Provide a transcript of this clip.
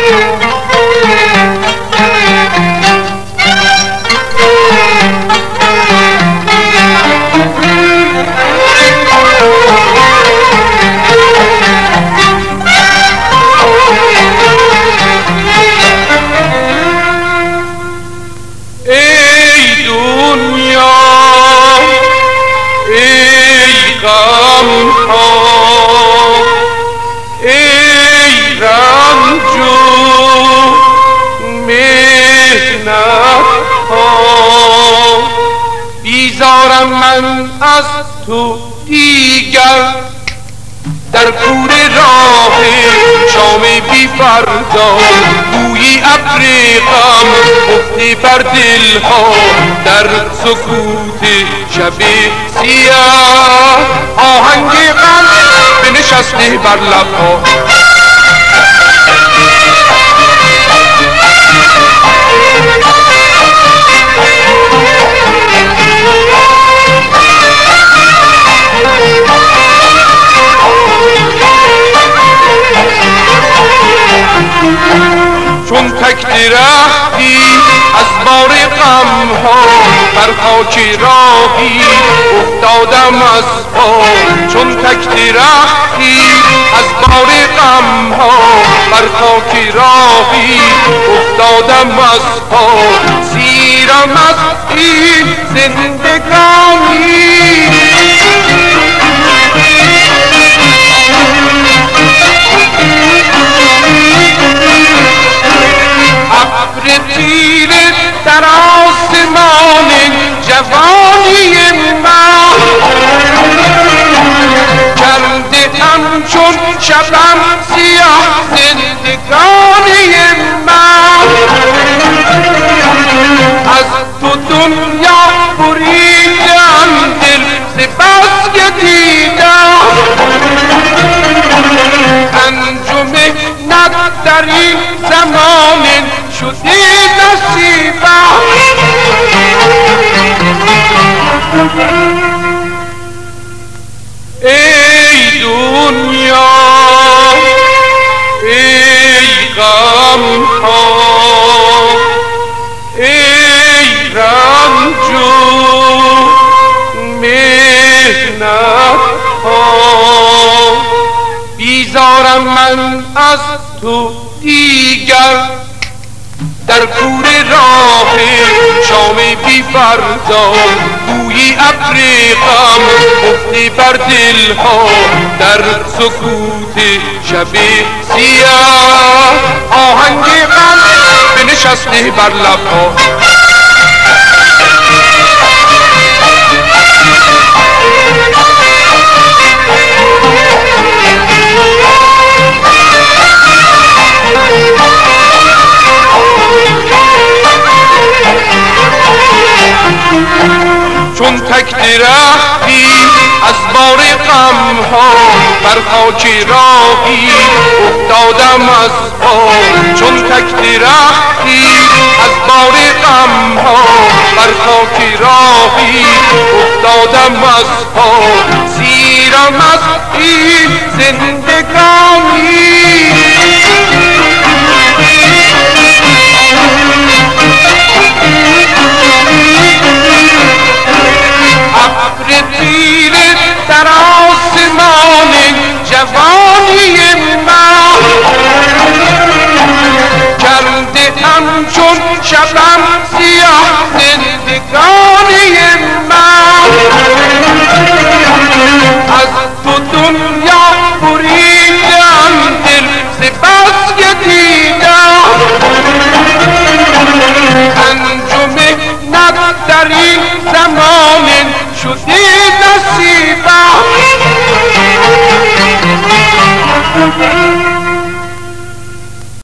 بیزارم من از تو دیگر در کور راه شام بی فردا، بوی ابر غم افته بر دلها در سکوت شب سیاه، آهنگ غم بنشسته بر لبها. چون تک درختی از بار غم ها بر خاک راهی افتادم از پا، چون تک درختی از بار غم ها بر خاک راهی افتادم از پا، سیرم از این زندگانی ابر تیره در آسمان جوانی من کرده همچون شبم سیاه زندگانی من، از تو دنیا بریدم دل ز بس که دیدم، رنج و محنت در این زمان شدی نصیبم. ای دنیا ای غم ها ای رنج و محنت ها، بیزارم من از تو دیگر در کور راه شام بی فردا، بوی ابر غم افته بر دلها در سکوت شب سیاه، آهنگ غم بنشسته بر لبها. چون تک درختی از بار غم ها بر خاک راهی افتادم از پا، چون تک درختی از بار غم ها بر خاک راهی افتادم از پا، سیرم از این زندگانی ابر تیره در آسمان جوانی من کرده همچون شبم سیاه زندگانی من، از تو دنیا بریدم دل ز بس که دیدم، رنج و محنت در این زمان شدی نصیبم.